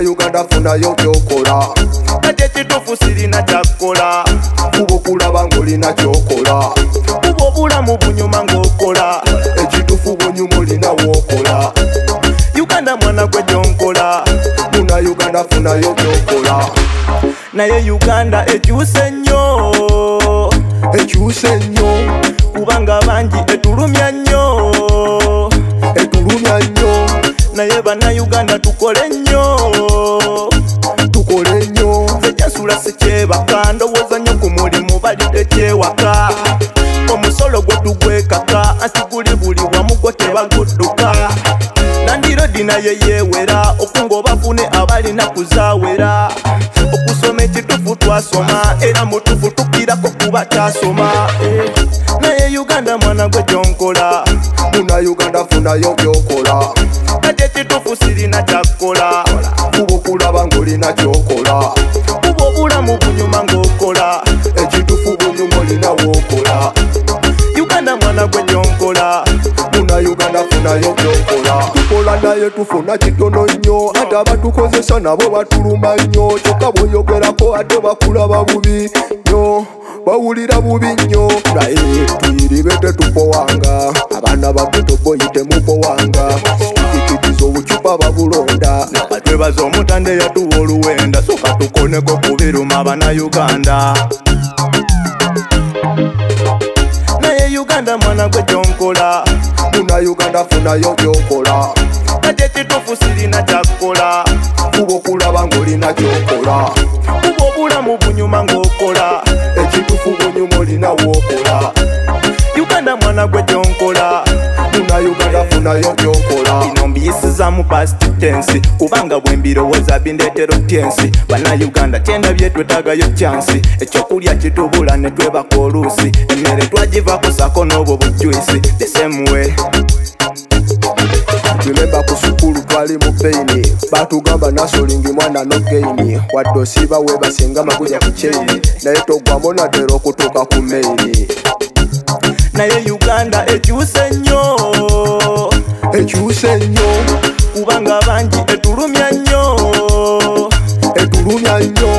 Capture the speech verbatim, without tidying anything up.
Munnayuganda funayo byokola kati ekituufu sirina kyakukola kuba okulaba ng'olina kyokola kuba obulamu bunyuma ng'okola ekituufu bunyuma olina w'okola Uganda mwana gwe gyonkola Munnayuganda funayo byokola naye Uganda ekyuse nnyo ekyuse nnyo kubanga bangi etulumya nnyo etulumya nnyo naye bannayuganda tukole nnyo tukole nnyo nze jasula sikyebaka ndowooza nnyo ku mulimu bali tekyewaka omusolo gwe tugwekaka anti guli buli wamu gwe tebagudduka nandirodi naye yeewera okunga obafune abalina kuzaawera okusoma ekituufu twasoma era mutuufu tukirako kuba kyasoma eh. naye Uganda mwana gwe gyonkola Munnayuganda funayo byokola kati ekituufu sirina kyakukola kuba okulaba ng'olina kyokola kuba obulamu bunyuma ng'okola ekituufu bunyuma olina w'okola Uganda mwana gwe gyonkola Munnayuganda funayo byokola tukola naye tufuna kitono nnyo ate abatukozesa nabo batuluma nnyo kyokka bw'oyogerako ate bakulaba bubi nnyo bawulira bubi nnyo naye tuyiribe tetupowanga abaana bageto boyi temupowanga tikitizo obucupa babulonda batwebaza omutande yatuwa oluwenda soka tukoneko kubiruma bannayuganda naye Uganda mwana gwe gyonkola Munnayuganda funayo byokola kati ekituufu sirina kyakukola kuba okulaba ng'olina kyokola kuba obulamu bunyuma ng'okola ekituufu bunyuma olina w'okola Uganda mwana gwe gyonkola Munnayuganda funayo byokola bino mbiyisiza mu past tense kubanga bwe mbirowooza bindeetera otyensi bannayuganda kyendabye twetaagayo chansi ekyokulya kitubula ne twebaka oluusi emmere twagivako sako n'obwo bujwisi the same way Remember ku sukulu twali mu paini batugamba nasolingi mwana no gaini wadde osiiba weebasenga maguja ku chaini naye togwamu natera okutuuka ku maini naye Uganda ekyuse nnyo ekyuse nnyo kubanga bangi etulumya nnyo etulumya nnyo